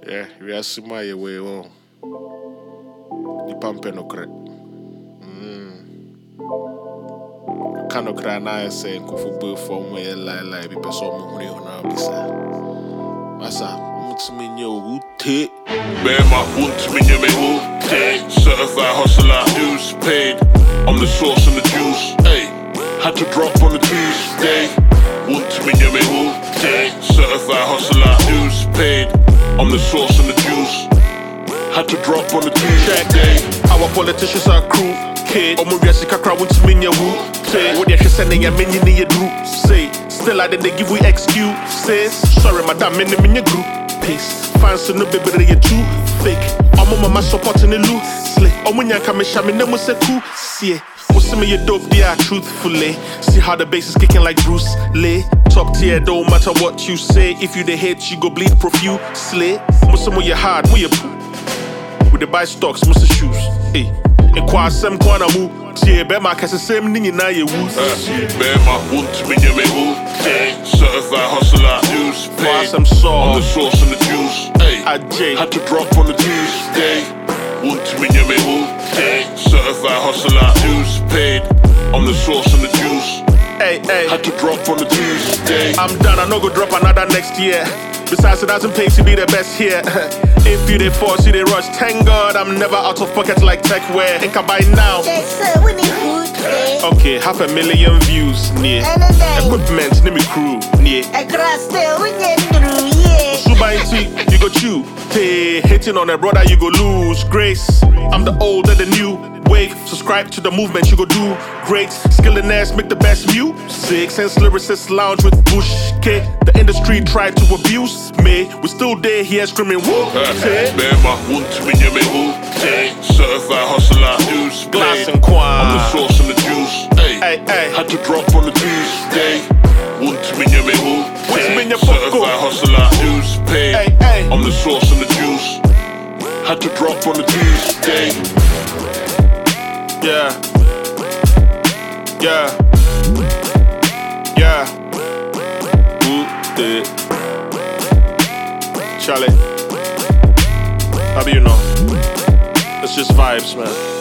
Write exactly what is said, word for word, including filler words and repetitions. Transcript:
Yeah, we are my way on. The pump no crack. Cano crana saying Kufu from where lie lie be person money on our bisa. Massa, Mutsmin yo who take Bear my Mutsmin yo me who take certified hustler, dues paid. I'm the source and the juice. Hey, had to drop on the Tuesday. Mutsmin yo me who take certified hustler, dues paid. I'm the source and the juice. Had to drop on the Tuesday. Our politicians are cruel. Omo wiase kakra won't mean your woo. Say, what you're sending a mini in your group. Say, still I didn't give we excuses. Sorry, madam, in the group. Peace. Fans no baby, you're too fake. Omo mama supporting the loot. Slay. Omo nyanka me shami nemo se cool. See, what's me your dope there truthfully. See how the bass is kicking like Bruce Lee. Top tier, don't matter what you say. If you the hate, you go bleed profusely. Most of you hard, we you poo. With the buy stocks, most of shoes. Hey. In kwa sem kwa na mu tie be ma kase sem ni nyina ye wu be ma want me ye me who certified hustler dues paid some song on the source and the juice. Hey, I J had to drop on the Tuesday. Want me ye me who certified hustler dues paid on the source and the juice. Hey, hey, had to drop on the Tuesday. I'm done, I no go drop another next year. Besides, it doesn't pay to be the best here. If you they force, you they rush. Thank God I'm never out of pocket like tech wear. Think I buy now. Okay, half a million views near. Equipment, name me crew near. Suba into you go chew. Hey, hitting on a brother, you go lose. Grace, I'm the old and the new. Wave, subscribe to the movement, you go do great. Skill and ass, make the best music. Sense lyricists lounge with Bush K. The industry tried to abuse me. We still there here screaming woo. Bear my want me ye me who certified hustler dues Glass paid. and Quan. I'm the source and the juice. Hey, hey, hey. Had to drop on the Tuesday. Want me ye me who certified hustler dues paid. Hey, hey. I'm the source and the juice. Had to drop on the Tuesday. Yeah. Yeah. Yeah. Who did? Charlie. How do you know? It's just vibes, man.